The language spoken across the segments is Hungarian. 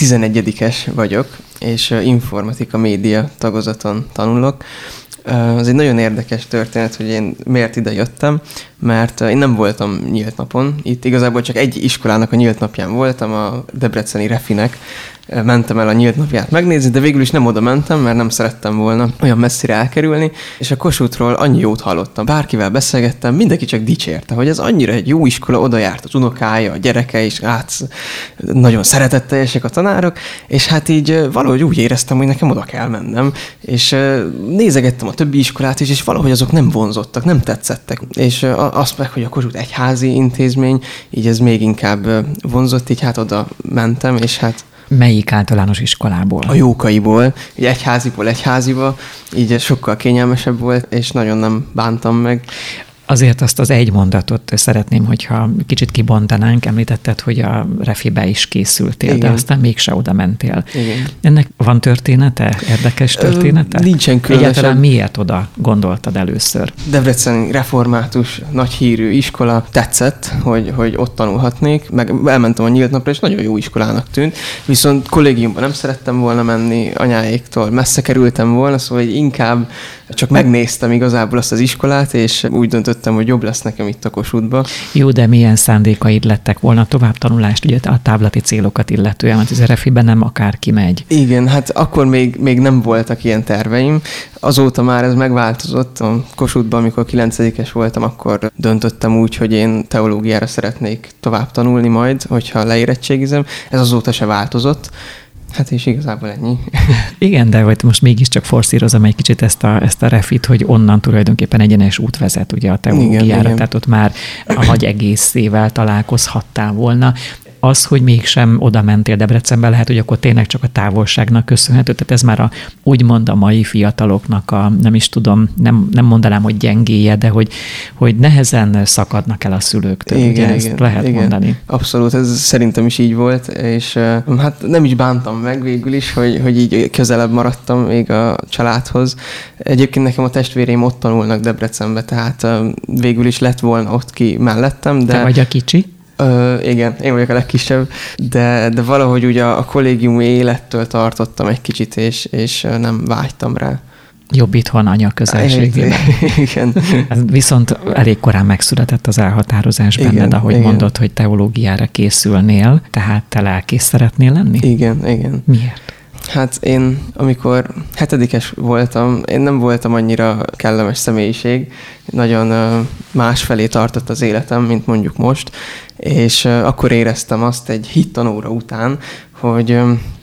11-es vagyok, és informatika média tagozaton tanulok. Az egy nagyon érdekes történet, hogy én miért ide jöttem, mert én nem voltam nyílt napon. Itt igazából csak egy iskolának a nyílt napján voltam, a debreceni Refinek. Mentem el a nyílt napját megnézni, de végül is nem oda mentem, mert nem szerettem volna olyan messzire elkerülni, és a Kossuthról annyi jót hallottam. Bárkivel beszélgettem, mindenki csak dicsérte, hogy ez annyira egy jó iskola, oda járt az unokája, a gyereke is, nagyon szeretetteljesek a tanárok, és hát így valahogy úgy éreztem, hogy nekem oda kell mennem, és nézegettem a többi iskolát is, és valahogy azok nem vonzottak, nem tetszettek. És azt meg, hogy a Kossuth egyházi intézmény, így ez még inkább vonzott, így hát oda mentem, és hát melyik általános iskolából? A Jókaiból, így egyháziba, így sokkal kényelmesebb volt, és nagyon nem bántam meg. Azért azt az egy mondatot szeretném, hogyha kicsit kibontanánk. Említetted, hogy a Refibe is készültél, igen, de aztán mégse oda mentél. Igen. Ennek van története? Érdekes története? Nincsen különösebb. Egyáltalán miért oda gondoltad először? Debreceni református, nagy hírű iskola, tetszett, hogy ott tanulhatnék, meg elmentem a nyílt napra, és nagyon jó iskolának tűnt. Viszont kollégiumban nem szerettem volna menni, anyáéktól messze kerültem volna, szóval inkább csak megnéztem igazából azt az iskolát, és úgy döntöttem, hogy jobb lesz nekem itt a Kossuthba. Jó, de milyen szándékaid lettek volna továbbtanulást, ugye a távlati célokat illetően, mert az Refiben nem akárki megy. Igen, hát akkor még nem voltak ilyen terveim. Azóta már ez megváltozott. A Kossuthban, amikor 9-es voltam, akkor döntöttem úgy, hogy én teológiára szeretnék tovább tanulni majd, hogyha leérettségizem. Ez azóta se változott. Hát és igazából ennyi. Igen, de hogy most mégiscsak forszírozom egy kicsit ezt a Refit, hogy onnan tulajdonképpen egyenes út vezet ugye a teológiára, igen. Tehát ott már a nagy egészével találkozhattál volna. Az, hogy mégsem oda mentél Debrecenbe, lehet, hogy akkor tényleg csak a távolságnak köszönhető. Tehát ez már úgymond a mai fiataloknak nem is tudom, nem mondanám, hogy gyengéje, de hogy nehezen szakadnak el a szülőktől. Igen, ugye ezt lehet mondani. Abszolút, ez szerintem is így volt, és hát nem is bántam meg végül is, hogy így közelebb maradtam még a családhoz. Egyébként nekem a testvéreim ott tanulnak Debrecenbe, tehát végül is lett volna ott ki mellettem. De... Te vagy a kicsi? Igen, én vagyok a legkisebb, de valahogy ugye a kollégiumi élettől tartottam egy kicsit, és nem vágytam rá. Jobb itthon anya közelségében. Igen. Viszont elég korán megszületett az elhatározás benned, ahogy mondod, hogy teológiára készülnél, tehát te lelkész szeretnél lenni? Igen. Miért? Hát én, amikor 7-es voltam, én nem voltam annyira kellemes személyiség, nagyon másfelé tartott az életem, mint mondjuk most, és akkor éreztem azt egy hittanóra után, hogy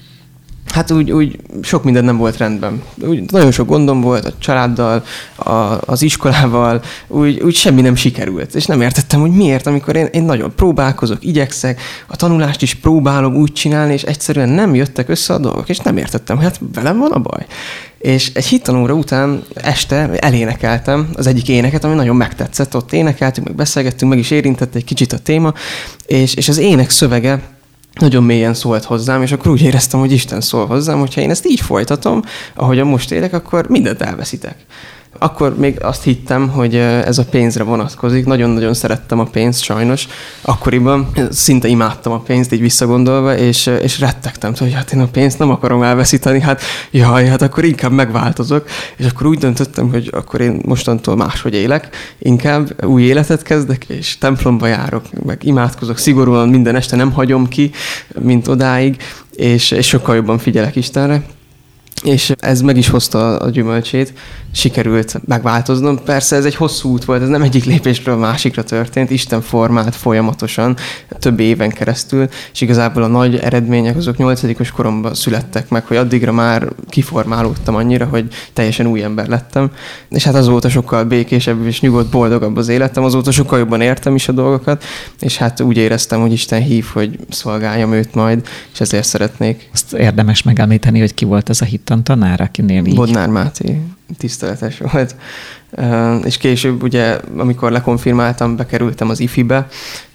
hát úgy sok minden nem volt rendben. Úgy nagyon sok gondom volt a családdal, az iskolával, úgy semmi nem sikerült. És nem értettem, hogy miért, amikor én nagyon próbálkozok, igyekszek, a tanulást is próbálom úgy csinálni, és egyszerűen nem jöttek össze a dolgok, és nem értettem, hogy hát velem van a baj. És egy hittanóra után este elénekeltem az egyik éneket, ami nagyon megtetszett. Ott énekeltünk, meg beszélgettünk, meg is érintett egy kicsit a téma, és az ének szövege nagyon mélyen szólt hozzám, és akkor úgy éreztem, hogy Isten szól hozzám, hogyha én ezt így folytatom, ahogyan most élek, akkor mindent elveszítek. Akkor még azt hittem, hogy ez a pénzre vonatkozik. Nagyon-nagyon szerettem a pénzt, sajnos. Akkoriban szinte imádtam a pénzt, így visszagondolva, és rettegtem, hogy hát én a pénzt nem akarom elveszíteni, hát akkor inkább megváltozok. És akkor úgy döntöttem, hogy akkor én mostantól máshogy élek, inkább új életet kezdek, és templomba járok, meg imádkozok szigorúan, minden este nem hagyom ki, mint odáig, és sokkal jobban figyelek Istenre. És ez meg is hozta a gyümölcsét, sikerült megváltoznom. Persze ez egy hosszú út volt, ez nem egyik lépésről a másikra történt, Isten formált folyamatosan, több éven keresztül, és igazából a nagy eredmények azok 8-os koromban születtek meg, hogy addigra már kiformálódtam annyira, hogy teljesen új ember lettem. És hát azóta sokkal békésebb és nyugodt, boldogabb az életem, azóta sokkal jobban értem is a dolgokat, és hát úgy éreztem, hogy Isten hív, hogy szolgáljam őt majd, és ezért szeretnék. Azt érdemes megemlíteni, hogy ki volt ez a hittantanár, akinél így? Bodnár Máté, tiszteletes volt. És később ugye, amikor lekonfirmáltam, bekerültem az IFI-be,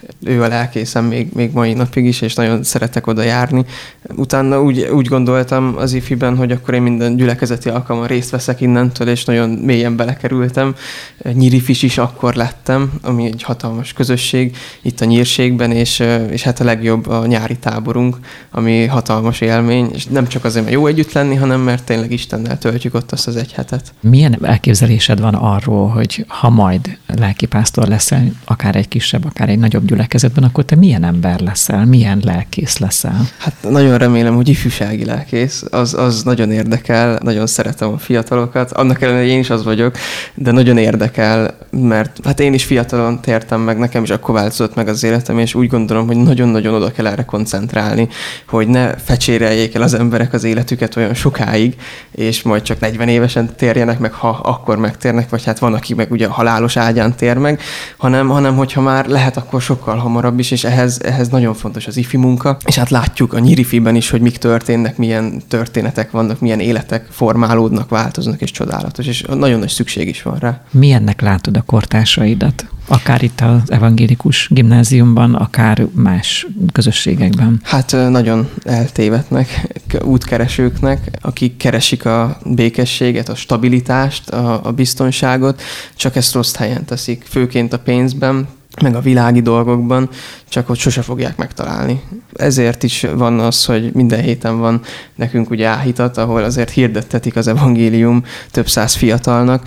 Ő a lelkészem még mai napig is, és nagyon szeretek oda járni. Utána úgy gondoltam az ifiben, hogy akkor én minden gyülekezeti alkalommal részt veszek innentől, és nagyon mélyen belekerültem. Nyírifis is akkor lettem, ami egy hatalmas közösség itt a Nyírségben, és hát a legjobb a nyári táborunk, ami hatalmas élmény, és nem csak azért, mert jó együtt lenni, hanem mert tényleg Istennel töltjük ott azt az egy hetet. Milyen elképzelésed van arról, hogy ha majd lelkipásztor leszel, akár egy kisebb, akár egy nagyobb gyülekezetben, akkor te milyen ember leszel, milyen lelkész leszel? Hát nagyon remélem, hogy ifjúsági lelkész, az nagyon érdekel, nagyon szeretem a fiatalokat, annak ellenére, hogy én is az vagyok, de nagyon érdekel, mert hát én is fiatalon tértem meg, nekem is akkor változott meg az életem, és úgy gondolom, hogy nagyon-nagyon oda kell erre koncentrálni, hogy ne fecséreljék el az emberek az életüket olyan sokáig, és majd csak 40 évesen térjenek meg, ha akkor megtérnek, vagy hát van, aki meg ugye a halálos ágyán tér meg, hanem hogyha már lehet, akkor sokkal hamarabb is, és ehhez nagyon fontos az ifi munka, és hát látjuk a Nyírifiben is, hogy mik történnek, milyen történetek vannak, milyen életek formálódnak, változnak, és csodálatos, és nagyon nagy szükség is van rá. Milyennek látod a kortársaidat? Akár itt az evangélikus gimnáziumban, akár más közösségekben? Hát nagyon eltévednek, útkeresőknek, akik keresik a békességet, a stabilitást, a biztonságot, csak ezt rossz helyen teszik, főként a pénzben, meg a világi dolgokban, csak hogy sose fogják megtalálni. Ezért is van az, hogy minden héten van nekünk ugye áhítat, ahol azért hirdettetik az evangélium több száz fiatalnak,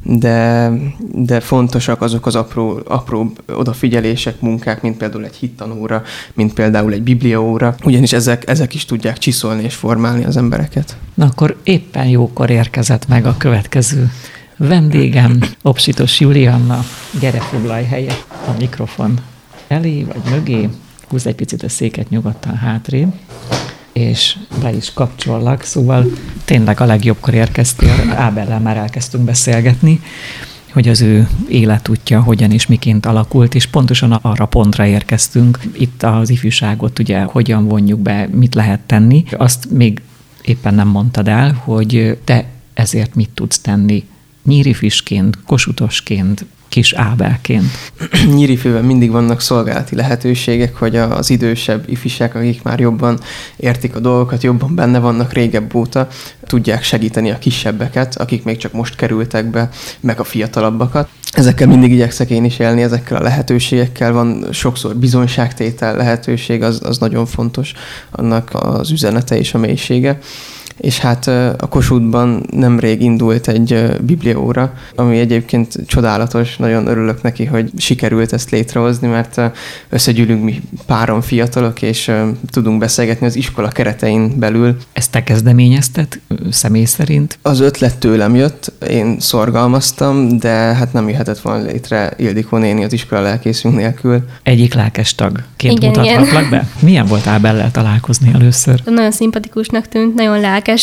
de fontosak azok az apró odafigyelések, munkák, mint például egy hittanóra, mint például egy bibliaóra, ugyanis ezek is tudják csiszolni és formálni az embereket. Na akkor éppen jókor érkezett meg a következő vendégem, Opsitos Julianna. Gyere, foglalj helyet a mikrofon elé vagy mögé, húzz egy picit a széket nyugodtan hátrébb, és be is kapcsollak, szóval tényleg a legjobbkor érkeztél, Ábellel már elkezdtünk beszélgetni, hogy az ő életútja hogyan és miként alakult, és pontosan arra pontra érkeztünk. Itt az ifjúságot ugye hogyan vonjuk be, mit lehet tenni. Azt még éppen nem mondtad el, hogy te ezért mit tudsz tenni nyírifisként, kosutosként, kis Ábelként. Nyírifőben mindig vannak szolgálati lehetőségek, hogy az idősebb ifisek, akik már jobban értik a dolgokat, jobban benne vannak régebb óta, tudják segíteni a kisebbeket, akik még csak most kerültek be, meg a fiatalabbakat. Ezekkel mindig igyekszek én is élni, ezekkel a lehetőségekkel van sokszor bizonyságtétel lehetőség, az nagyon fontos, annak az üzenete és a mélysége. És hát a Kossuthban nemrég indult egy bibliaóra, ami egyébként csodálatos, nagyon örülök neki, hogy sikerült ezt létrehozni, mert összegyűlünk mi páran fiatalok, és tudunk beszélgetni az iskola keretein belül. Ezt te kezdeményezted személy szerint? Az ötlet tőlem jött, én szorgalmaztam, de hát nem jöhetett volna létre Ildikó néni az iskola lelkészünk nélkül. Egyik lelkes tagként mutathatlak be? Milyen volt Ábellel találkozni először? Nagyon szimpatikusnak tűnt, nagyon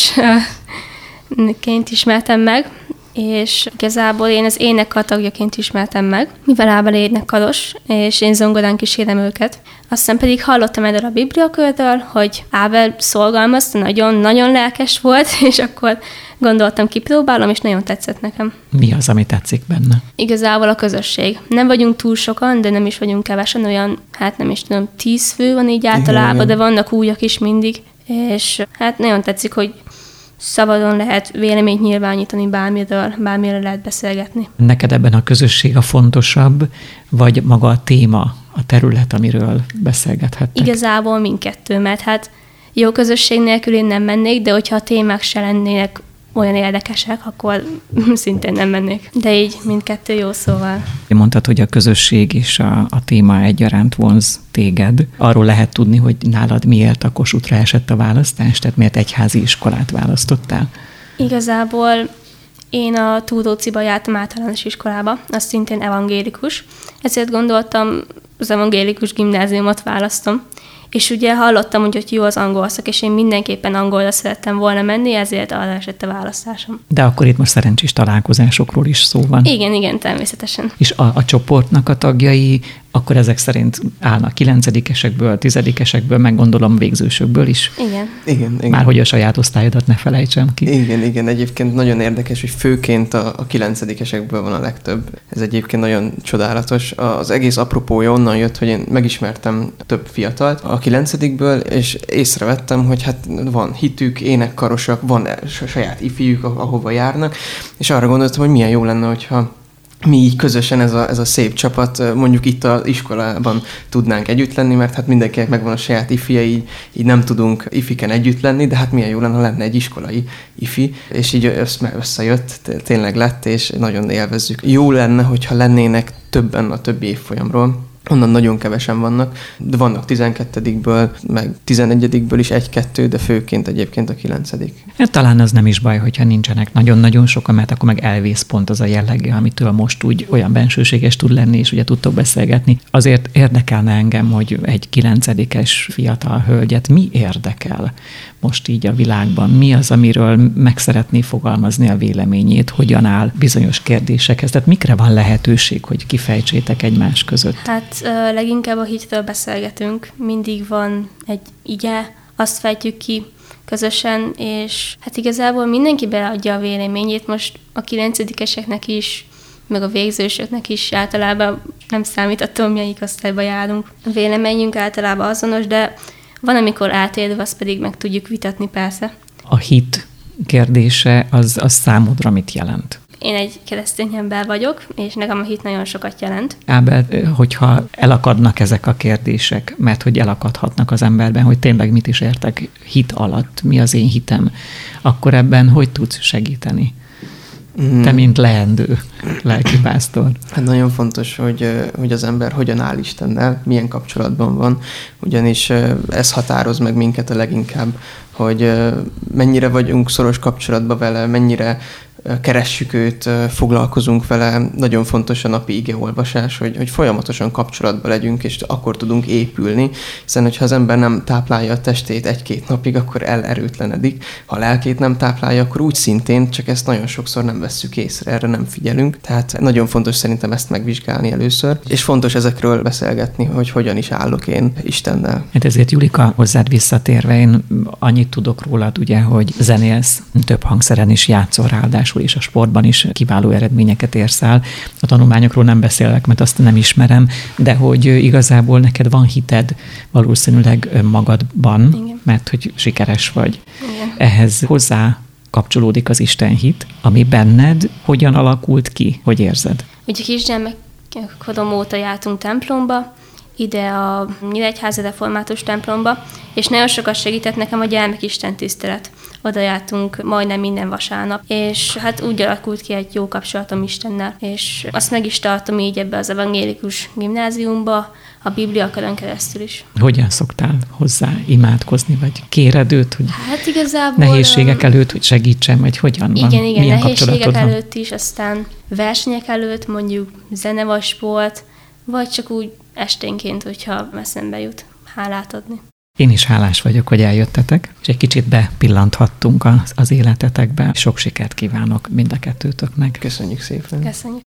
lelkesként ismertem meg, és igazából én az énekkar tagjaként ismertem meg, mivel Ábel énekkaros, és én zongorán kísérem őket. Aztán pedig hallottam erről a bibliakörből, hogy Ábel szolgalmazta, nagyon-nagyon lelkes volt, és akkor gondoltam, kipróbálom, és nagyon tetszett nekem. Mi az, ami tetszik benne? Igazából a közösség. Nem vagyunk túl sokan, de nem is vagyunk kevesen, olyan, hát nem is tudom, 10 fő van így általában, de vannak újak is mindig, és hát nagyon tetszik, hogy szabadon lehet véleményt nyilvánítani bármire lehet beszélgetni. Neked ebben a közösség a fontosabb, vagy maga a téma, a terület, amiről beszélgethettek? Igazából mindkettő, mert hát jó közösség nélkül én nem mennék, de hogyha a témák se lennének olyan érdekesek, akkor szintén nem mennék. De így mindkettő jó, szóval. Mondtad, hogy a közösség és a téma egyaránt vonz téged. Arról lehet tudni, hogy nálad miért a Kossuthra esett a választás, tehát miért egyházi iskolát választottál? Igazából én a Túróciba jártam általános iskolába, az szintén evangélikus. Ezért gondoltam, az evangélikus gimnáziumot választom. És ugye hallottam, hogy jó az angol szak, és én mindenképpen angolra szerettem volna menni, ezért arra esett a választásom. De akkor itt most szerencsés találkozásokról is szó van. Igen, természetesen. És a csoportnak a tagjai akkor ezek szerint állnak 9-esekből, 10-esekből, meg gondolom végzősökből is. Igen. Már hogy a saját osztályodat ne felejtsem ki. Igen. Egyébként nagyon érdekes, hogy főként a 9-esekből van a legtöbb. Ez egyébként nagyon csodálatos. Az egész apropója onnan jött, hogy én megismertem több fiatalt a 9-ből, és észrevettem, hogy hát van hitük, énekkarosak, van saját ifjük, ahova járnak, és arra gondoltam, hogy milyen jó lenne, hogyha mi így közösen ez a szép csapat, mondjuk itt az iskolában tudnánk együtt lenni, mert hát mindenkinek megvan a saját ifija, így nem tudunk ifiken együtt lenni, de hát milyen jó lenne, ha lenne egy iskolai ifi, és így összejött, tényleg lett, és nagyon élvezzük. Jó lenne, hogyha lennének többen a többi évfolyamról. Onnan nagyon kevesen vannak, de vannak 12-ből, meg 11-ből is 1-2, de főként egyébként a 9. Hát talán az nem is baj, hogyha nincsenek nagyon-nagyon sokan, mert akkor meg elvész pont az a jellege, amitől most úgy olyan bensőséges tud lenni, és ugye tudtok beszélgetni. Azért érdekelne engem, hogy egy 9-es fiatal hölgyet mi érdekel most így a világban? Mi az, amiről meg szeretné fogalmazni a véleményét? Hogyan áll bizonyos kérdésekhez? Tehát mikre van lehetőség, hogy kifejtsétek egymás között? Hát leginkább a hitről beszélgetünk. Mindig van egy igye, azt fejtjük ki közösen, és hát igazából mindenki beleadja a véleményét. Most a 9-eseknek is, meg a végzősöknek is általában nem számít attól, melyik osztályba járunk. A véleményünk általában azonos, de van, amikor átélve, azt pedig meg tudjuk vitatni persze. A hit kérdése az számodra mit jelent? Én egy keresztény ember vagyok, és nekem a hit nagyon sokat jelent. Ábel, hogyha elakadnak ezek a kérdések, mert hogy elakadhatnak az emberben, hogy tényleg mit is értek hit alatt, mi az én hitem, akkor ebben hogy tudsz segíteni? Te, mint leendő lelkipásztor. Hát nagyon fontos, hogy az ember hogyan áll Istennel, milyen kapcsolatban van, ugyanis ez határoz meg minket a leginkább, hogy mennyire vagyunk szoros kapcsolatban vele, mennyire keressük őt, foglalkozunk vele. Nagyon fontos a napi igeolvasás, hogy folyamatosan kapcsolatban legyünk, és akkor tudunk épülni, hiszen hogyha az ember nem táplálja a testét 1-2 napig, akkor elerőtlenedik. Ha a lelkét nem táplálja, akkor úgy szintén, csak ezt nagyon sokszor nem vesszük észre, erre nem figyelünk. Tehát nagyon fontos szerintem ezt megvizsgálni először, és fontos ezekről beszélgetni, hogy hogyan is állok én Istennel. Hát ezért, Julika, hozzád visszatérve, én annyit tudok rólad, ugye, hogy zenélsz, több hangszeren is játszol, ráadásul és a sportban is kiváló eredményeket érsz el. A tanulmányokról nem beszélek, mert azt nem ismerem, de hogy igazából neked van hited valószínűleg magadban, igen, mert hogy sikeres vagy. Igen. Ehhez hozzá kapcsolódik az istenhit, ami benned hogyan alakult ki? Hogy érzed? Ugye kisgyermekkorom óta jártunk templomba, ide a Nyíregyházi Református templomba, és nagyon sokat segített nekem a gyermekisten tisztelet. Oda jártunk majdnem minden vasárnap, és hát úgy alakult ki egy jó kapcsolatom Istennel, és azt meg is tartom így ebbe az evangélikus gimnáziumba, a Bibliakaron keresztül is. Hogyan szoktál hozzá imádkozni, vagy kéred őt, hogy hát igazából, nehézségek előtt, hogy segítsen, vagy hogyan van? Igen, milyen nehézségek előtt is, aztán versenyek előtt, mondjuk zene vagy sport, vagy csak úgy esténként, hogyha eszembe jut hálát adni. Én is hálás vagyok, hogy eljöttetek, és egy kicsit bepillanthattunk az életetekbe. Sok sikert kívánok mind a kettőtöknek. Köszönjük szépen. Köszönjük.